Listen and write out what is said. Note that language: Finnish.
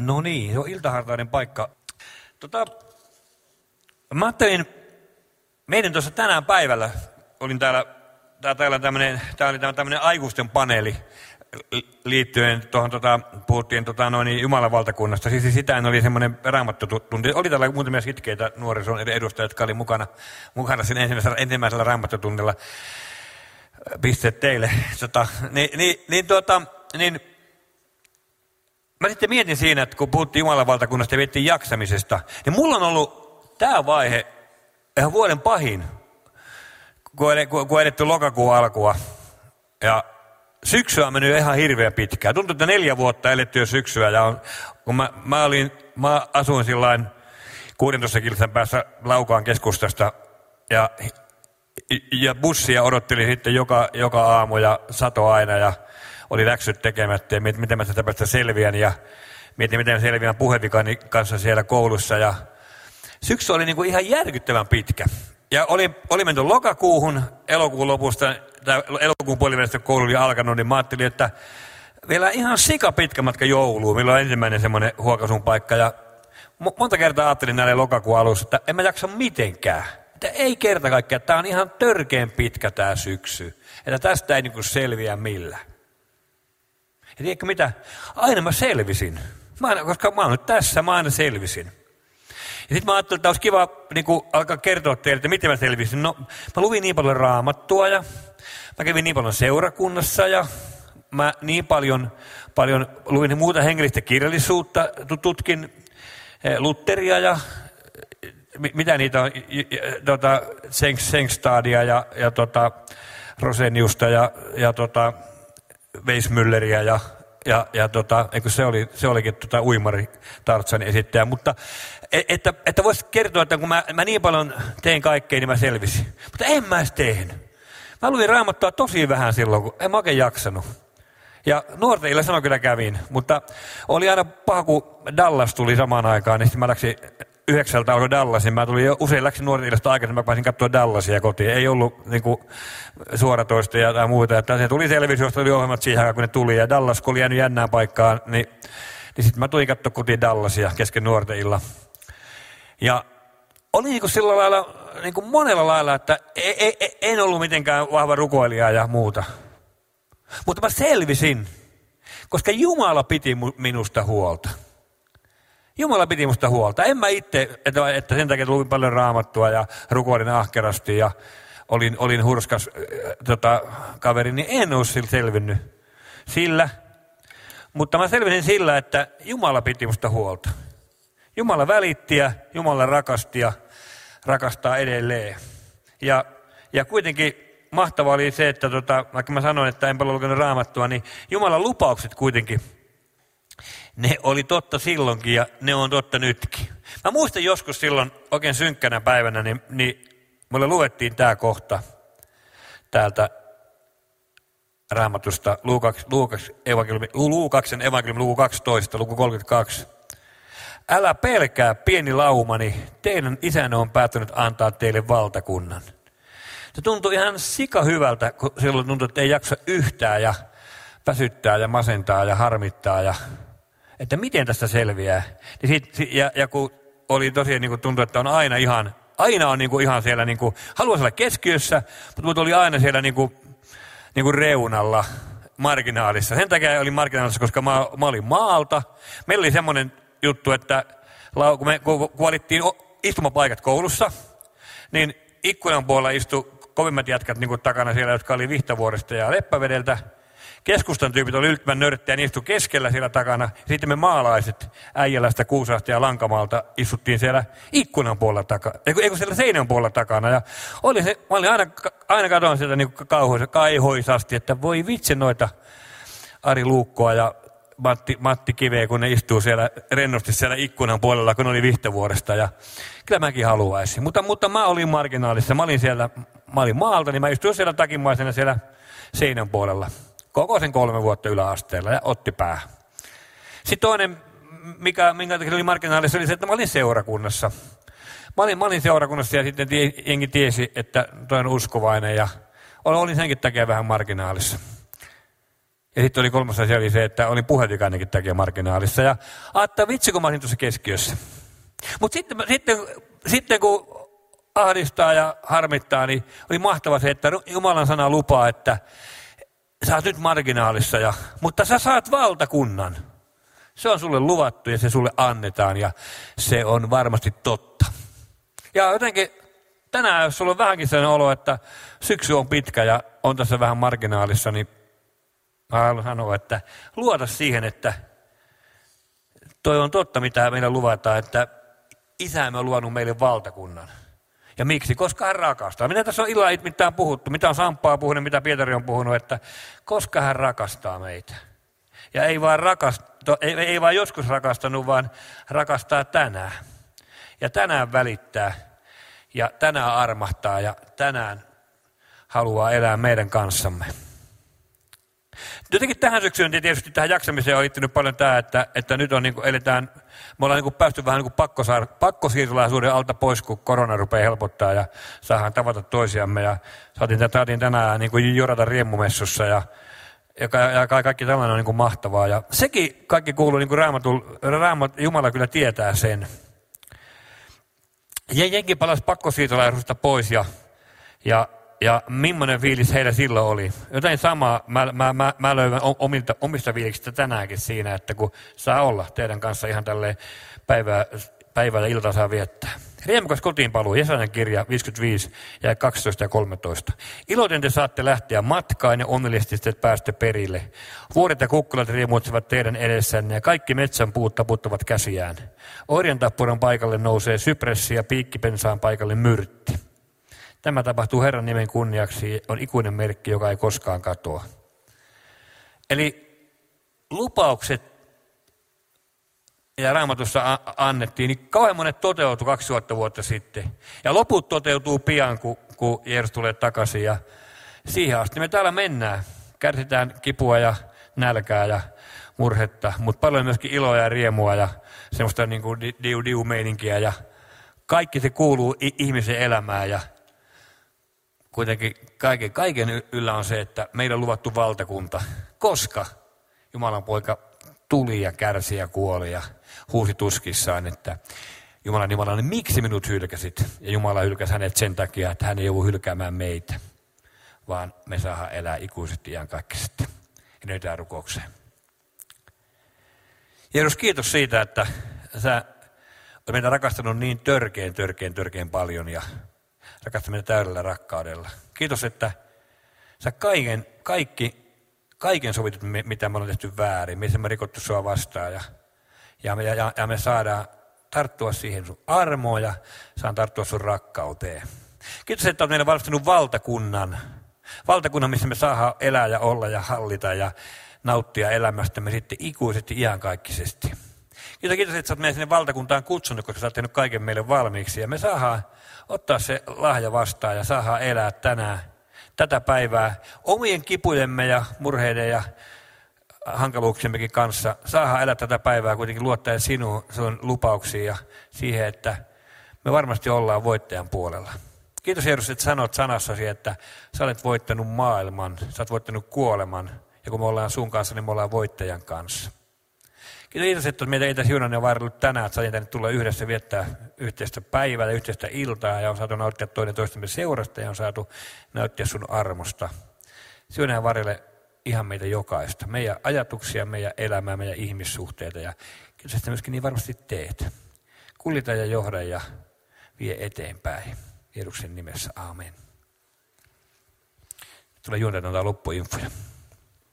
No niin, se on iltahartainen paikka. Mä ajattelin, meidän tuossa tänään päivällä, olin täällä oli tämmöinen aikuisten paneeli liittyen tuohon, puhuttiin Jumalan valtakunnasta. Siis sitä oli semmoinen raamattotunti. Oli täällä muutamia sitkeitä nuorison edustajia, jotka oli mukana siinä ensimmäisellä raamattotunnilla. Pisteet teille. Mä sitten mietin siinä, että kun puhuttiin Jumalan valtakunnasta ja miettiin jaksamisesta, niin mulla on ollut tämä vaihe ihan vuoden pahin, kun edetty lokakuun alkua. Ja syksyä on mennyt ihan hirveän pitkään. Tuntuu, että 4 vuotta eletty jo syksyä. Ja kun mä asuin sillain 16 kilsan päässä Laukaan keskustasta ja bussia odotteli sitten joka aamu ja sato aina ja oli läksyt tekemättä ja miten mä sitä päästä selviän ja mietin, miten mä selviän puhevikani kanssa siellä koulussa. Ja syksy oli niinku ihan järkyttävän pitkä. Ja oli menty lokakuuhun, elokuun lopusta, tai elokuun puolivälistä koulu oli alkanut, niin mä ajattelin, että vielä ihan sika pitkä matka jouluun, milloin on ensimmäinen semmoinen huokasun paikka. Ja monta kertaa ajattelin näille lokakuun alussa, että en mä jaksa mitenkään. Että ei kerta kaikkiaan, tää on ihan törkeen pitkä tää syksy. Että tästä ei niinku selviä millään. Ja tiedätkö mitä? Aina mä selvisin. Koska mä oon nyt tässä, mä aina selvisin. Ja sitten mä ajattelin, että olisi kiva niin alkaa kertoa teille, että miten mä selvisin. No, mä luin niin paljon raamattua ja mä kävin niin paljon seurakunnassa ja mä niin paljon luin muuta hengellistä kirjallisuutta, tutkin Lutheria ja mitä niitä on, Sengstadia ja Roseniusta ja Weissmülleriä ja eikö se olikin uimari Tartsan esittäjä, mutta että voisi kertoa, että kun mä niin paljon tein kaikkea, niin mä selvisin. Mutta en mä edes tehnyt. Mä luin raamattua tosi vähän silloin, kun en mä oikein jaksanut. Ja nuorten illan kyllä kävin, mutta oli aina paha, kun Dallas tuli samaan aikaan, niin sitten mä läksin 9 alkoi Dallasin. Mä tulin usein läksin nuorten illasta aikaisemmin, mä pääsin katsoa Dallasia kotiin. Ei ollut niinku suoratoistoja tai muuta. Että se tuli televisiosta, oli ohjelmat siihen aikaan, kun ne tuli. Ja Dallas, kun oli jäänyt jännään paikkaan, niin sitten mä tulin katsoa kotiin Dallasia kesken nuorten illan. Ja oli niinku sillä lailla, niinku monella lailla, että en ollut mitenkään vahva rukoilija ja muuta. Mutta mä selvisin, koska Jumala piti minusta huolta. Jumala piti musta huolta. En mä itse, että sen takia luin paljon raamattua ja rukoilin ahkerasti ja olin hurskas kaveri, niin en ole sillä selvinnyt sillä. Mutta mä selvisin sillä, että Jumala piti musta huolta. Jumala välitti ja Jumala rakasti ja rakastaa edelleen. Ja kuitenkin mahtavaa oli se, että vaikka mä sanoin, että en paljon lukenut raamattua, niin Jumalan lupaukset kuitenkin, ne oli totta silloinkin ja ne on totta nytkin. Mä muistan joskus silloin oikein synkkänä päivänä, niin mulle luettiin tää kohta täältä Raamatusta Luukaksen evankeliumi luku 12, luku 32. Älä pelkää, pieni laumani, teidän isänne on päättänyt antaa teille valtakunnan. Se tuntui ihan sika hyvältä, kun silloin tuntui, että ei jaksa yhtään ja väsyttää ja masentaa ja harmittaa ja että miten tästä selviää. Ja kun oli tosiaan niin kuin tuntui, että on aina on niin kuin ihan siellä, niin kuin, haluaisi olla keskiössä, mutta oli aina siellä niin kuin reunalla, marginaalissa. Sen takia oli marginaalissa, koska mä olin maalta. Meillä oli semmoinen juttu, että kun valittiin istumapaikat koulussa, niin ikkunan puolella istui kovimmat jätkät niin kuin takana siellä, jotka oli Vihtavuoresta ja Leppävedeltä. Keskustan tyypit oli yltymän nörttejä, niin istui keskellä siellä takana. Sitten me maalaiset Äijälästä, Kuusaasta ja Lankamaalta istuttiin siellä ikkunan puolella takana. Eikö siellä seinän puolella takana. Ja mä olin aina katoin sieltä niin kaihoisasti, että voi vitsi noita Ari Luukkoa ja Matti Kiveä, kun ne istuu siellä rennosti siellä ikkunan puolella, kun oli Vihtavuoresta. Ja kyllä mäkin haluaisin. Mutta mä olin marginaalissa. Mä olin maalta, niin mä istuin siellä takimaisena siellä seinän puolella. Koko sen 3 vuotta yläasteella ja otti päähän. Sitten toinen, minkä takia oli marginaalissa, oli se, että mä olin seurakunnassa. Mä olin seurakunnassa ja sitten jengi tiesi, että toi on uskovainen ja olin senkin takia vähän marginaalissa. Ja sitten oli kolmas asia oli se, että olin puhevikainenkin takia marginaalissa. Ja ajattelin, vitsi kun mä olin tuossa keskiössä. Mutta sitten kun ahdistaa ja harmittaa, niin oli mahtava se, että Jumalan sana lupaa, että sä oot nyt marginaalissa, mutta sä saat valtakunnan. Se on sulle luvattu ja se sulle annetaan ja se on varmasti totta. Ja jotenkin tänään, jos sulla on vähänkin sellainen olo, että syksy on pitkä ja on tässä vähän marginaalissa, niin mä haluan sanoa, että luota siihen, että toi on totta, mitä meillä luvataan, että Isämme on luonut meille valtakunnan. Ja miksi? Koska hän rakastaa. Mitä tässä on illalla mitään puhuttu, mitä on Samppaa puhunut, mitä Pietari on puhunut, että koska hän rakastaa meitä. Ja ei vaan joskus rakastanut, vaan rakastaa tänään. Ja tänään välittää ja tänään armahtaa ja tänään haluaa elää meidän kanssamme. Jotenkin tähän syksyyn tietysti tähän jaksamiseen on liittynyt paljon tämä, että nyt on eletään, me ollaan päästy vähän pakkosiirtolaisuuden alta pois, kun korona rupeaa helpottaa ja saadaan tavata toisiamme. Ja saatiin tänään jorata riemumessussa ja kaikki tällainen on mahtavaa. Ja sekin kaikki kuuluu Jumala kyllä tietää sen. Jengi palasi pakkosiirtolaisuudesta pois ja millainen fiilis heillä silloin oli. Jotain samaa mä löydän omista fiiliksistä tänäänkin siinä, että kun saa olla teidän kanssa ihan tälleen päivää ja iltaa saa viettää. Riemukas kotiinpaluu, Jesajan kirja 55 ja 12 ja 13. Iloiten te saatte lähteä matkaan ja onnellisesti te pääste perille. Vuoret ja kukkulat riemuitsevat teidän edessänne ja kaikki metsän puut taputtavat käsiään. Orjantappuran paikalle nousee sypressi ja piikkipensaan paikalle myrtti. Tämä tapahtuu Herran nimen kunniaksi, on ikuinen merkki, joka ei koskaan katoa. Eli lupaukset, ja Raamatussa annettiin, niin kauhean monet toteutui 2000 vuotta sitten. Ja loput toteutuu pian, kun Jeesus tulee takaisin. Ja siihen asti me täällä mennään. Kärsitään kipua ja nälkää ja murhetta, mutta paljon myöskin iloa ja riemua ja semmoista niin kuin diu-meininkiä. Ja kaikki se kuuluu ihmisen elämään ja kuitenkin kaiken yllä on se, että meidän luvattu valtakunta, koska Jumalan poika tuli ja kärsi ja kuoli ja huusi tuskissaan, että Jumala, niin miksi minut hylkäsit? Ja Jumala hylkäsi hänet sen takia, että hän ei joudu hylkäämään meitä, vaan me saadaan elää ikuisesti iankaikkisesti. Ja nyt tämä rukoukseen. Jeesus, kiitos siitä, että sä olet meitä rakastanut niin törkeän paljon ja rakastat meitä täydellä rakkaudella. Kiitos, että sä kaiken sovitut, mitä me ollaan tehty väärin, missä me rikottu sua vastaan ja me saadaan tarttua siihen sun armoon ja saan tarttua sun rakkauteen. Kiitos, että olet meille valmistanut valtakunnan, missä me saadaan elää ja olla ja hallita ja nauttia elämästämme sitten ikuisesti iankaikkisesti. Kiitos, että sä oot meidän sinne valtakuntaan kutsunut, koska sä oot tehnyt kaiken meille valmiiksi ja me saadaan ottaa se lahja vastaan ja saadaan elää tänään tätä päivää omien kipujemme ja murheiden ja hankaluuksiemmekin kanssa. Saadaan elää tätä päivää kuitenkin luottaen sinun lupauksiin ja siihen, että me varmasti ollaan voittajan puolella. Kiitos Jeesus, että sanot sanassasi, että sä olet voittanut maailman, sä olet voittanut kuoleman ja kun me ollaan sun kanssa, niin me ollaan voittajan kanssa. Kiitos, että meitä ei tässä Juunan ja varrellut tänään, että saatiin tänne tulla yhdessä viettää yhteistä päivää ja yhteistä iltaa ja on saatu nauttia toinen toistemme seurasta ja on saatu nauttia sun armosta. Juunan ja varrelle ihan meitä jokaista, meidän ajatuksia, meidän elämää, meidän ihmissuhteita ja kiitos, että myöskin niin varmasti teet. Kuljeta ja johda ja vie eteenpäin. Jeesuksen nimessä, aamen. Tulee Juunan antaa loppuinfoja.